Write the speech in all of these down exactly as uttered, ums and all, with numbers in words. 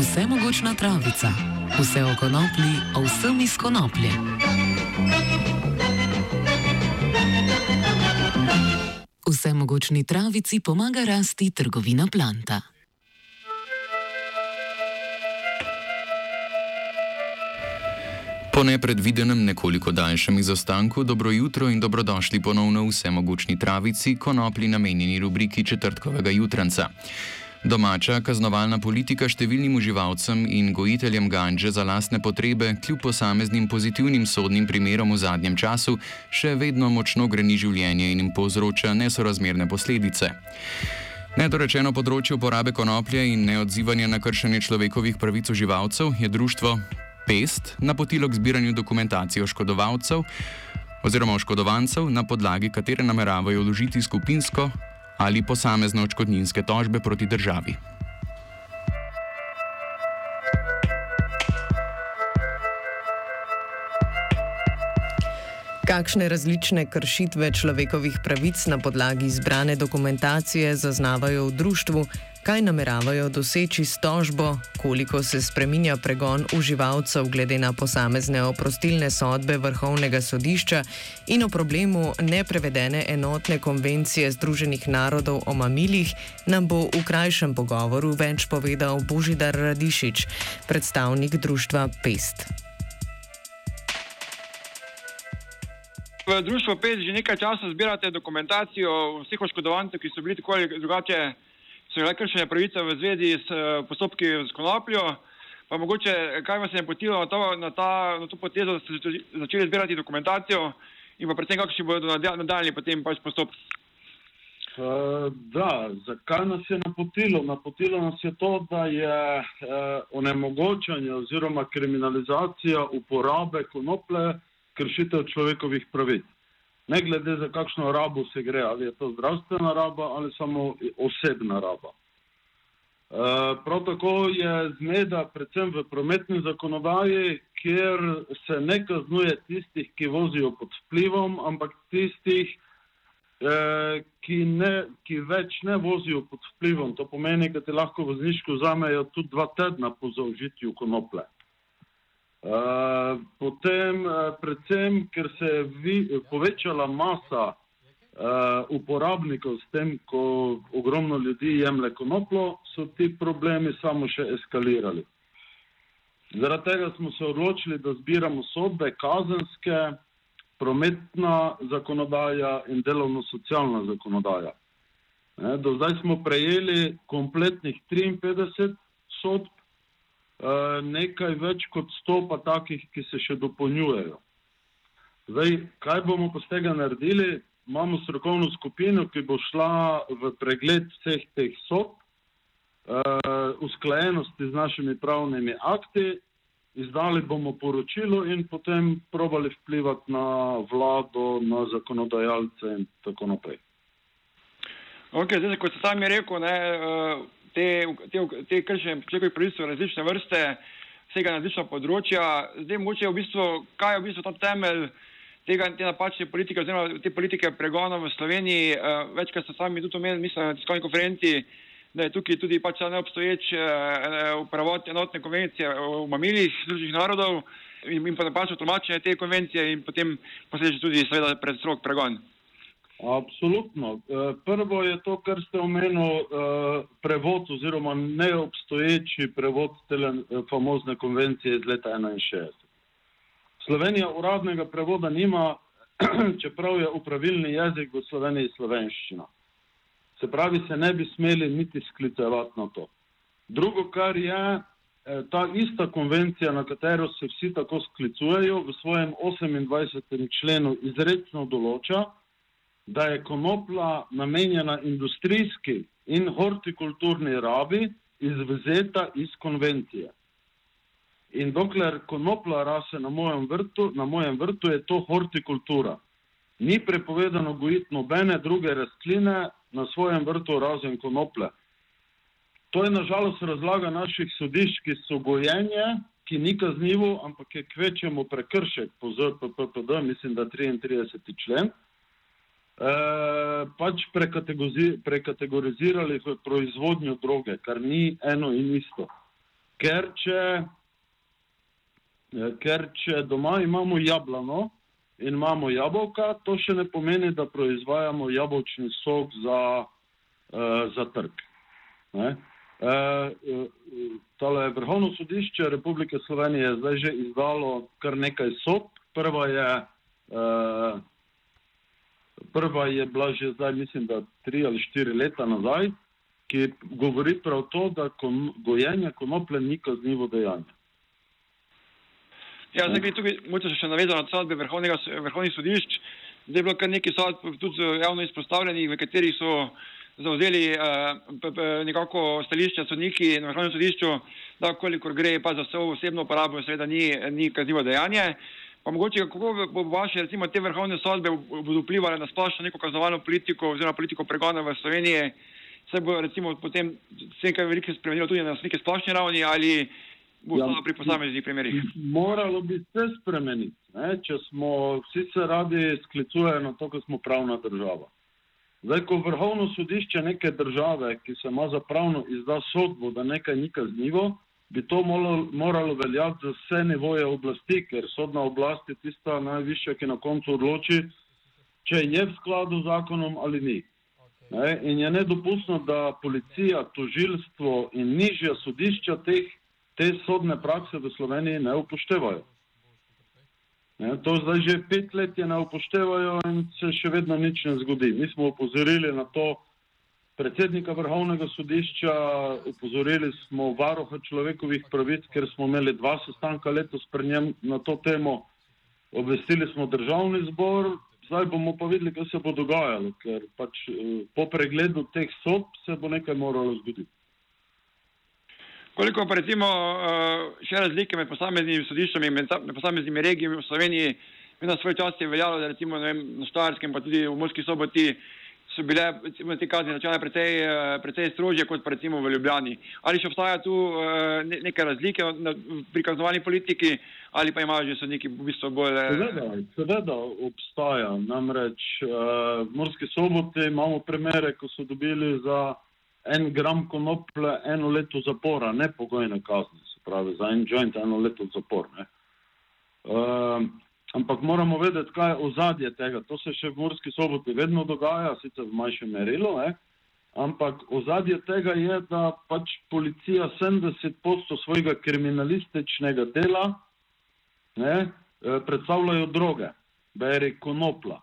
Vsemogočna travica. Vse o konoplji, o vsem iz konoplje. Vsemogočni travici pomaga rasti trgovina Planta. Po nepredvidenem nekoliko daljšem izostanku, dobro jutro in dobrodošli ponovno v Vsemogočni travici, konoplji namenjeni rubriki četrtkovega jutranca. Domača kaznovalna politika številnim uživalcem in gojiteljem gandže za lastne potrebe, kljub posameznim pozitivnim sodnim primerom v zadnjem času, še vedno močno greni življenje in jim povzroča nesorazmerne posledice. Nedorečeno področje uporabe konoplje in neodzivanja na kršenje človekovih pravic uživalcev je društvo Pest napotilo k zbiranju dokumentacije oškodovalcev oziroma oškodovancev, na podlagi katere nameravajo vložiti skupinsko ali posamezne odškodninske tožbe proti državi. Kakšne različne kršitve človekovih pravic na podlagi zbrane dokumentacije zaznavajo v društvu, kaj nameravajo doseči s tožbo, koliko se spreminja pregon uživalcev glede na posamezne oprostilne sodbe Vrhovnega sodišča in o problemu neprevedene enotne konvencije Združenih narodov o mamilih, nam bo v krajšem pogovoru več povedal Božidar Radišič, predstavnik društva Pest. V društvu Pest že nekaj časa zbirate dokumentacijo vseh oškodovancev, ki so bili tako ali drugače so bile kršene pravice v zvezi s postopki s konopljo. Pa mogoče, kaj vas je napotilo na to, na ta, na to potezo, da ste začeli zbirati dokumentacijo in pa predvsem kakšni bodo nadaljnji potem pač postopki? Uh, da, zakaj nas je napotilo? Napotilo nas je to, da je uh, onemogočanje oziroma kriminalizacija uporabe konoplje kršitev človekovih pravic. Ne glede za kakšno rabo se gre, ali je to zdravstvena raba ali samo osebna raba. E, prav tako je zmeda predvsem v prometni zakonodaji, kjer se ne kaznuje tistih, ki vozijo pod vplivom, ampak tistih, e, ki, ne, ki več ne vozijo pod vplivom. To pomeni, da ti lahko vozniško vzamejo tudi dva tedna po zaužitju konoplje. Uh, potem, uh, predvsem, ker se je vi, povečala masa uh, uporabnikov s tem, ko ogromno ljudi jemlje konoplo, so ti problemi samo še eskalirali. Zaradi tega smo se odločili, da zbiramo sodbe kazenske, prometna zakonodaja in delovno-socialna zakonodaja. Ne, do zdaj smo prejeli kompletnih triinpetdeset sodb, nekaj več kot sto pa takih, ki se še dopolnjujejo. Zdaj, kaj bomo pa z tega naredili? Imamo strokovno skupino, ki bo šla v pregled vseh teh sodb, uh, usklajenosti z našimi pravnimi akti, izdali bomo poročilo in potem probali vplivati na vlado, na zakonodajalce in tako naprej. Ok, zdaj, kot ste sami rekel, ne, uh... Te, te, te kršenje človekovih pravic so različne vrste, vsega na različna področja. Zdaj, mogoče je v bistvu, kaj je v bistvu ta temelj tega, te napačne politike oziroma te politike pregona v Sloveniji. Uh, večkrat ste sami tudi omenili, mislim, na tiskovni konferenci, da je tukaj tudi pač neobstoječ uh, prevod enotne konvencije o mamilih Združenih narodov in, in pa napačno tolmačenje te konvencije in potem posledično tudi seveda pred strog pregon. Absolutno. Prvo je to, kar ste omenili, prevod oziroma neobstoječi prevod tele famozne konvencije iz leta enainšestdeset. Slovenija uradnega prevoda nima, čeprav je upravilni jezik v Sloveniji slovenščina. Se pravi, se ne bi smeli niti sklicevati na to. Drugo, kar je, ta ista konvencija, na katero se vsi tako sklicujejo, v svojem osemindvajsetem členu izrecno določa, da je konoplja namenjena industrijski in hortikulturni rabi izvzeta iz konvencije. In dokler konoplja rase na mojem vrtu, na mojem vrtu je to hortikultura. Ni prepovedano gojiti nobene druge rastline na svojem vrtu razen konoplje. To je nažalost razlaga naših sodišč, ki so gojenje, ki ni kaznivo, ampak je kvečjemu prekršek po Z P P P D, mislim, da triintrideseti člen. E, pač prekategorizirali v proizvodnjo droge, kar ni eno in isto. ker če, ker če doma imamo jablano in imamo jabolka, to še ne pomeni, da proizvajamo jabolčni sok za, uh, za trg. Ne? Uh, tale Vrhovno sodišče Republike Slovenije je zdaj že izdalo kar nekaj sodb. Prva je, uh, prva je bila že zdaj, mislim, da tri ali štiri leta nazaj, ki govori prav to, da kon, gojenje konoplje ni kaznivo dejanje. Ja, zdaj bi tukaj moče še navezal na sodbe vrhovnih sodišč. Zdaj je bilo kar nekaj sodb tudi javno izpostavljenih, v katerih so zauzeli uh, nekako stališče sodniki na Vrhovnem sodišču, da kolikor gre pa za vso osebno uporabo, seveda ni, ni kaznivo dejanje. Pa mogoče, kako bo vaše, recimo, te vrhovne sodbe bodo vplivali na splošno neko kaznovalno politiko oziroma politiko pregona v Sloveniji, se bo recimo potem vse kaj veliko spremenilo tudi na neki splošni ravni ali bo ja, pri posameznih primerih? Moralo bi se spremeniti, ne? Če smo, vsi se radi sklicujejo na to, ko smo pravna država. Zdaj, ko Vrhovno sodišče neke države, ki se ima za pravno izda sodbo, da nekaj ni kaznivo, bi to moralo, moralo veljati za vse nivoje oblasti, ker sodna oblast je tista najvišja, ki na koncu odloči, če je v skladu z zakonom ali ni. Ne? In je nedopustno, da policija, tožilstvo in nižja sodišča teh, te sodne prakse v Sloveniji ne upoštevajo. Ne, to zdaj že pet let je ne upoštevajo in se še vedno nič ne zgodi. Mi smo upozorili na to predsednika Vrhovnega sodišča, upozorili smo varuha človekovih pravic, ker smo imeli dva sestanka letos pri njem na to temo, obvestili smo državni zbor, zdaj bomo pa videli, kaj se bo dogajalo, ker pač po pregledu teh sodb se bo nekaj moralo zgoditi. Koliko pa recimo še razlike med posameznimi sodiščami, med posameznimi regijami v Sloveniji, na svoj čas je veljalo, da recimo ne vem, na Štajerskem pa tudi v Murski Soboti so bile recimo, te kazni načela precej, precej strožje kot pa recimo v Ljubljani. Ali še obstaja tu neke razlike pri kaznovalni politiki ali pa imajo že sodniki v bistvu bolj... Seveda, seveda obstaja. Namreč v Murski Soboti imamo primere, ko so dobili za en gram konoplje eno leto zapora, ne pogojne kazni, se pravi, za en joint eno leto zapor. Ne. Uh, ampak moramo vedeti, kaj je ozadje tega. To se še v Murski Soboti vedno dogaja, sicer v manjšem merilu, ne. Ampak ozadje tega je, da pač policija sedemdeset odstotkov svojega kriminalističnega dela ne, predstavljajo droge, beri konopla.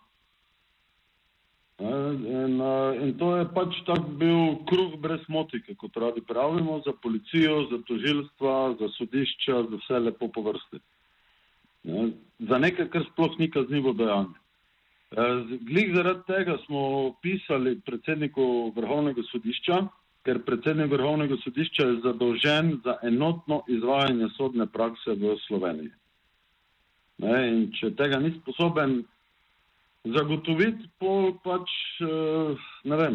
In, in to je pač tak bil kruh brez motike, kot radi pravimo, za policijo, za tožilstva, za sodišča, za vse lepo po vrsti. Ne, za nekaj, kar sploh ni kaznivo dejanje. Glih zaradi tega smo pisali predsedniku Vrhovnega sodišča, ker predsednik Vrhovnega sodišča je zadolžen za enotno izvajanje sodne prakse v Sloveniji. Ne, in če tega ni sposoben zagotoviti, pol pač, ne vem,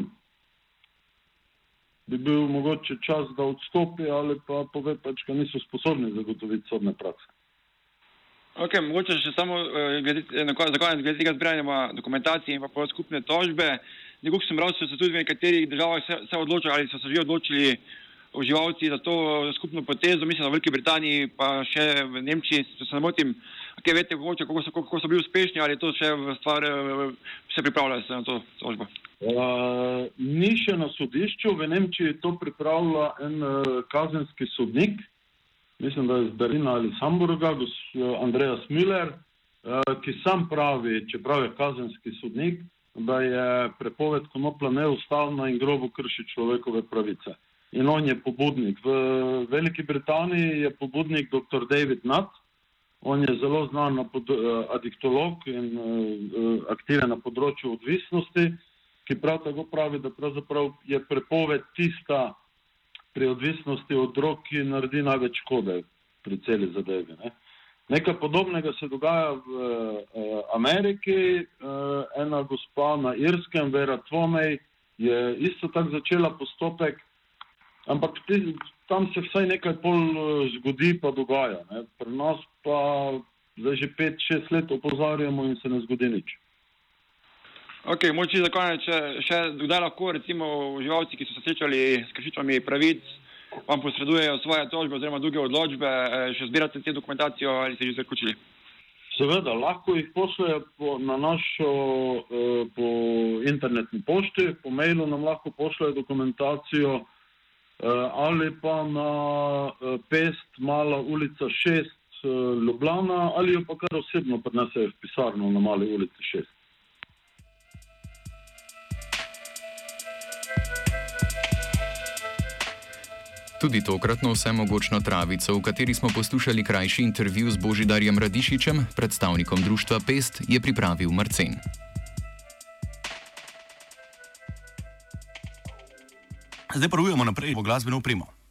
bi bil mogoče čas, da odstopi ali pa pove pač, da niso sposobni zagotoviti sodne prakse. Ok, mogoče še samo glede, na konec glede tega zbiranja dokumentacije in pa pol skupne tožbe. Nekako sem bral, so se tudi v nekaterih državah se, se odločili ali so se že odločili uživalci za to skupno potezo, mislim, v Veliki Britaniji pa še v Nemčiji, se ne motim. Kaj veste, kako so, kako so bili uspešni ali to še v stvar se pripravljajo se na to tožbo? Uh, ni še na sodišču, v Nemčiji to pripravlja en uh, kazenski sodnik, mislim, da je iz Berlina ali Hamburga, Andreas Müller, uh, ki sam pravi, čeprav je kazenski sodnik, da je prepoved konoplja neustavna in grobo krši človekove pravice. In on je pobudnik. V Veliki Britaniji je pobudnik doktor David Nutt. On je zelo znan na pod, uh, adiktolog in uh, aktiven na področju odvisnosti, ki prav tako pravi, da pravzaprav je prepoved tista pri odvisnosti od drog, ki naredi največ škode pri celi zadevi. Ne. Nekaj podobnega se dogaja v uh, Ameriki. Uh, ena gospa na Irskem, Vera Twomey, je isto tako začela postopek, ampak ti, tam se vsaj nekaj pol zgodi pa dogaja. Ne. Pri nas pa zdaj že pet, šest let opozarjamo in se ne zgodi nič. Ok, moči za konec, če še kdaj lahko recimo uživalci, ki so se srečali s kršitvami pravic, vam posredujejo svoje tožbe oziroma druge odločbe, še zbirate te dokumentacijo ali ste že zaključili? Seveda, lahko jih pošljejo po, na našo eh, po internetni pošti, po mailu nam lahko pošljejo dokumentacijo eh, ali pa na eh, Pest, Mala ulica šest, eh, Ljubljana, ali jo pa kar osebno prinesejo v pisarno na Mali ulici šest. Tudi tokratno vsemogočno travico, v kateri smo poslušali krajši intervju z Božidarjem Radišičem, predstavnikom društva Pest, je pripravil Marcen. Zdaj pa rujemo naprej po glasbeno opremo.